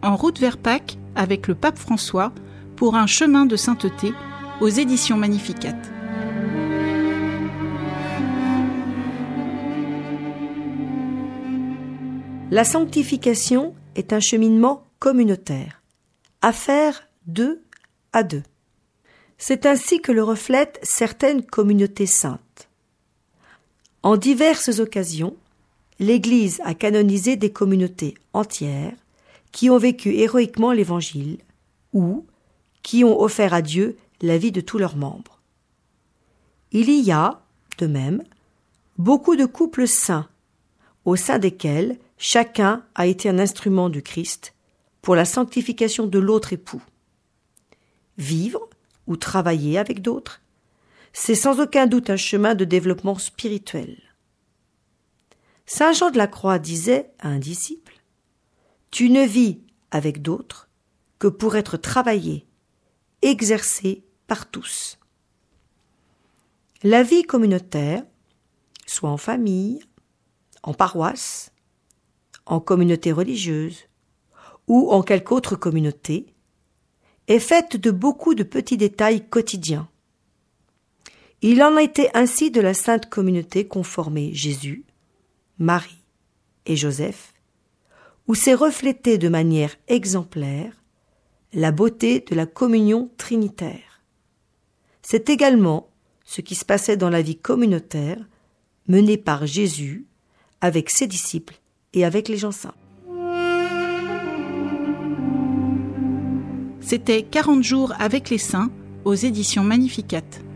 En route vers Pâques avec le pape François pour un chemin de sainteté aux éditions Magnificat. La sanctification est un cheminement communautaire, à faire 2 à 2. C'est ainsi que le reflètent certaines communautés saintes. En diverses occasions, l'Église a canonisé des communautés entières qui ont vécu héroïquement l'Évangile ou qui ont offert à Dieu la vie de tous leurs membres. Il y a, de même, beaucoup de couples saints, au sein desquels chacun a été un instrument du Christ pour la sanctification de l'autre époux. Vivre ou travailler avec d'autres, c'est sans aucun doute un chemin de développement spirituel. Saint Jean de la Croix disait à un disciple : « Tu ne vis avec d'autres que pour être travaillé, exercé par tous. » La vie communautaire, soit en famille, en paroisse, en communauté religieuse ou en quelque autre communauté, est faite de beaucoup de petits détails quotidiens. Il en a été ainsi de la sainte communauté qu'ont formée Jésus, Marie et Joseph, où s'est reflétée de manière exemplaire la beauté de la communion trinitaire. C'est également ce qui se passait dans la vie communautaire menée par Jésus avec ses disciples et avec les gens saints. C'était 40 jours avec les saints aux éditions Magnificat.